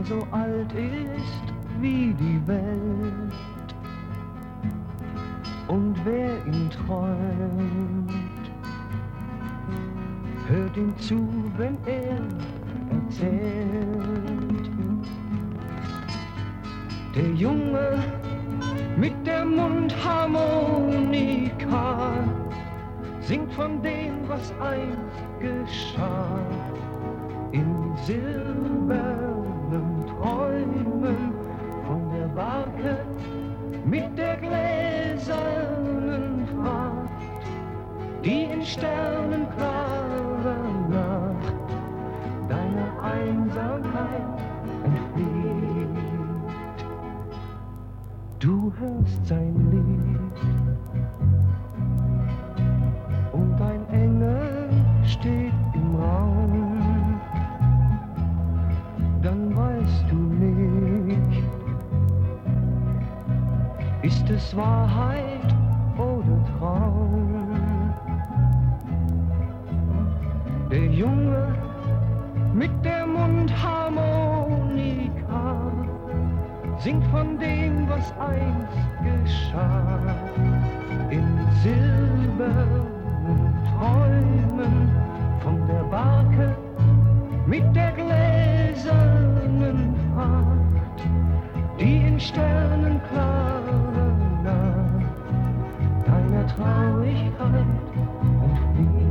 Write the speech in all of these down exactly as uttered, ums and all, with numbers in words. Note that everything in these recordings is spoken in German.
der so alt ist wie die Welt. Und wer ihn träumt, hört ihm zu, wenn er erzählt. Der Junge mit der Mundharmonika singt von dem, was einst geschah. In silbernen Träumen von der Barke mit der gläsernen Pracht, die in sternenklarer Nacht deiner Einsamkeit entflieht. Du hörst sein Lied und ein Engel steht im Raum, dann weißt du nicht, ist es Wahrheit oder Traum? Der Junge mit der Mundharmonika singt von dem, was einst geschah. In silbernen Träumen von der Barke mit der gläsernen Pracht, die in sternenklarer Nacht deiner Traurigkeit entflieht.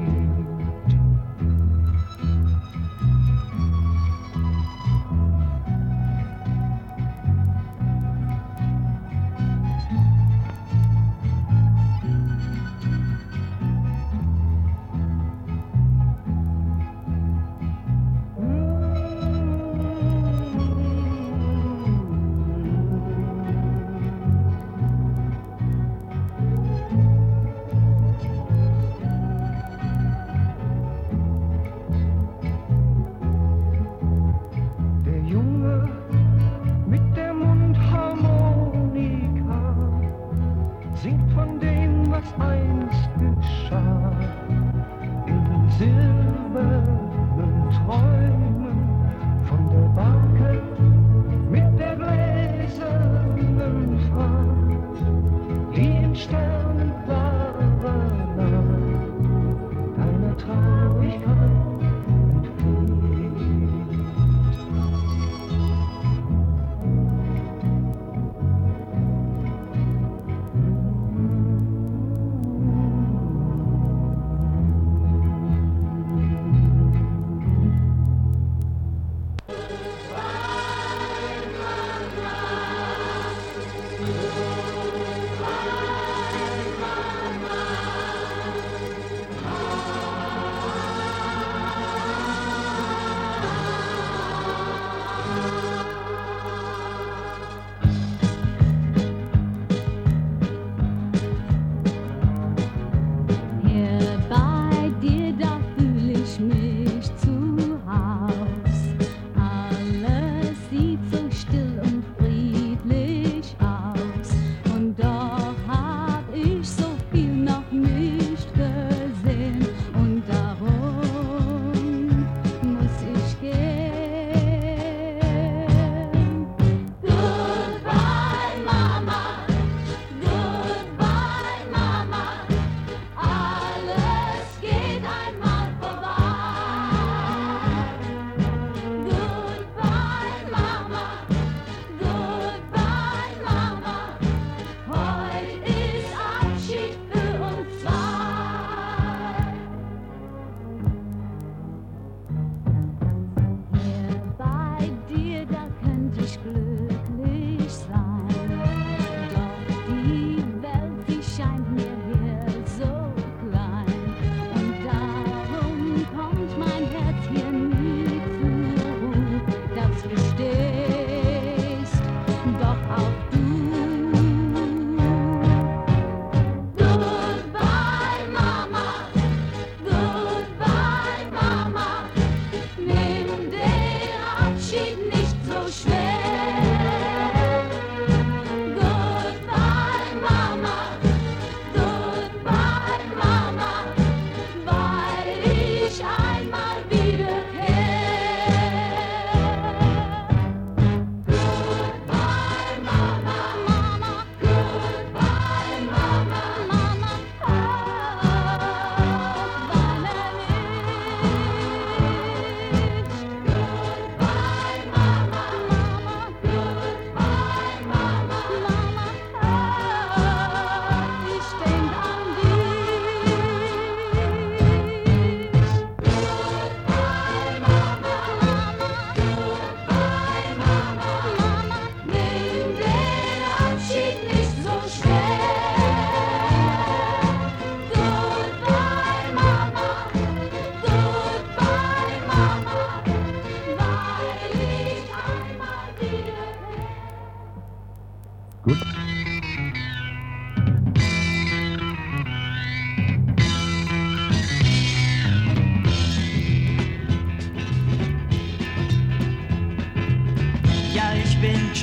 Singt von dem, was einst geschah, in silbernen Träumen von der Barke mit der gläsernen Pracht, die in sternenklarer Nacht deiner Traurigkeit entflieht.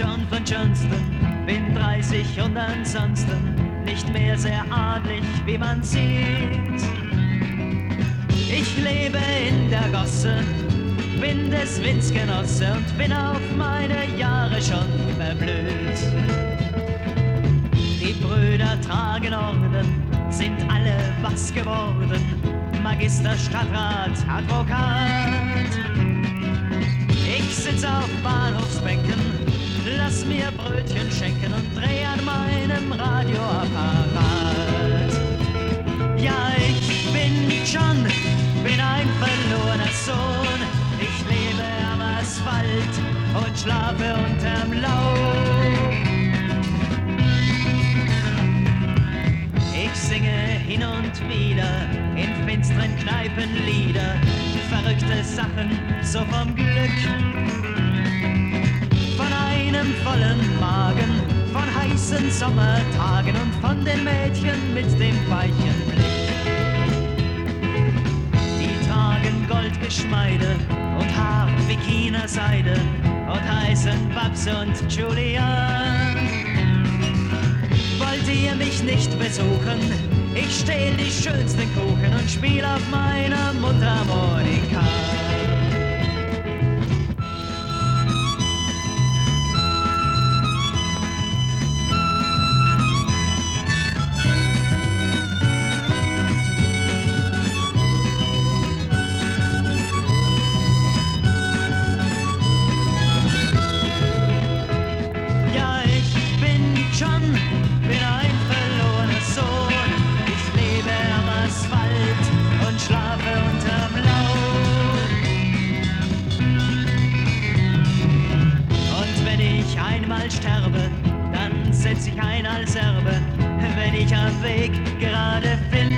schon von Johnston, bin dreißig und ansonsten nicht mehr sehr adlig, wie man sieht. Ich lebe in der Gosse, bin des Winds Genosse und bin auf meine Jahre schon verblüht. Die Brüder tragen Orden, sind alle was geworden, Magister, Stadtrat, Advokat. Ich sitz auf Bahnhofsbänken, lass mir Brötchen schenken und dreh an meinem Radioapparat. Ja, ich bin John, bin ein verlorener Sohn. Ich lebe am Asphalt und schlafe unterm Laub. Ich singe hin und wieder in finsteren Kneipen Lieder, verrückte Sachen so vom Glück. Von einem vollen Magen, von heißen Sommertagen und von den Mädchen mit dem weichen Blick. Die tragen Goldgeschmeide und Haar wie China-Seide und heißen Babs und Julian. Wollt ihr mich nicht besuchen? Ich stehl die schönsten Kuchen und spiel auf meiner Mundharmonika. Ja, ich bin John, bin ein verlorener Sohn. Ich lebe am Asphalt und schlafe unterm Laub. Und wenn ich einmal sterbe, dann setz ich ein als Erbe, wenn ich am Weg gerade find.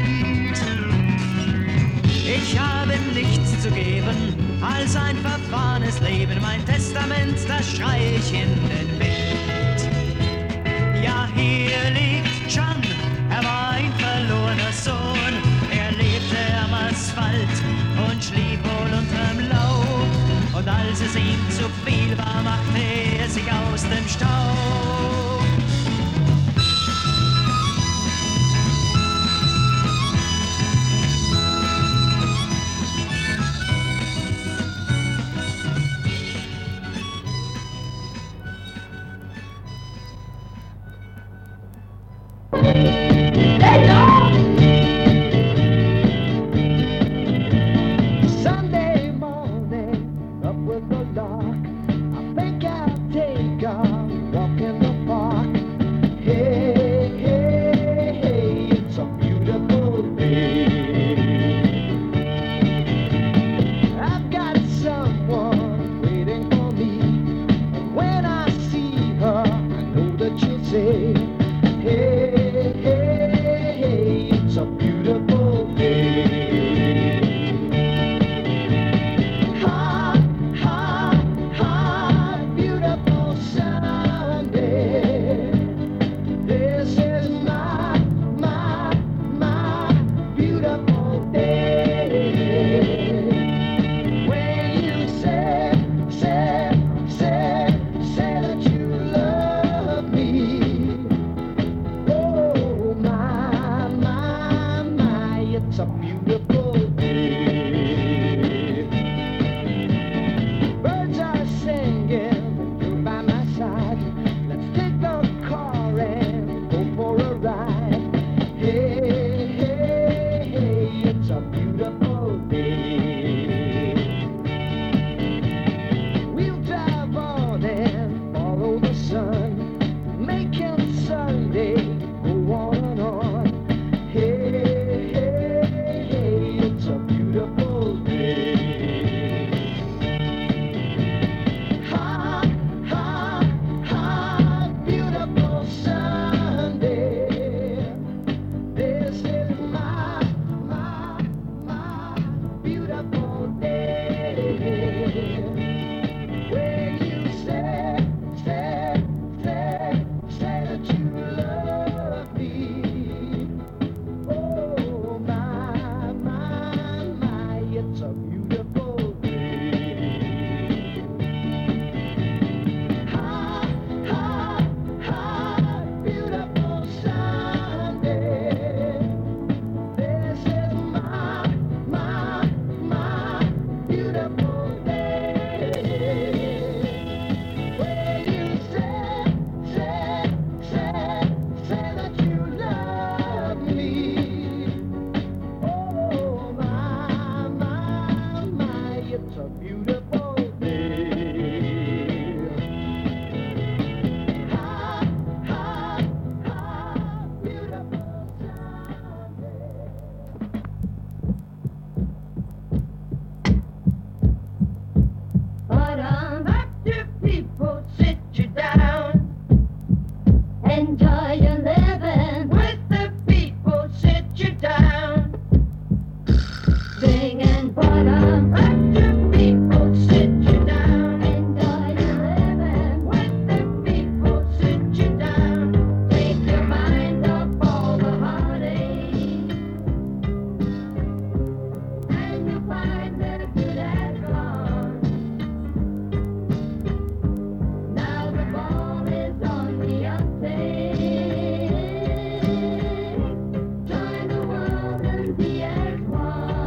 Ich habe nichts zu geben als ein verfahrenes Leben. Mein Testament, das schrei ich in den Wind. Ja, hier liegt John, er war ein verlorener Sohn. Er lebte am Asphalt und schlief wohl unterm Laub. Und als es ihm zu viel war, machte er sich aus dem Staub.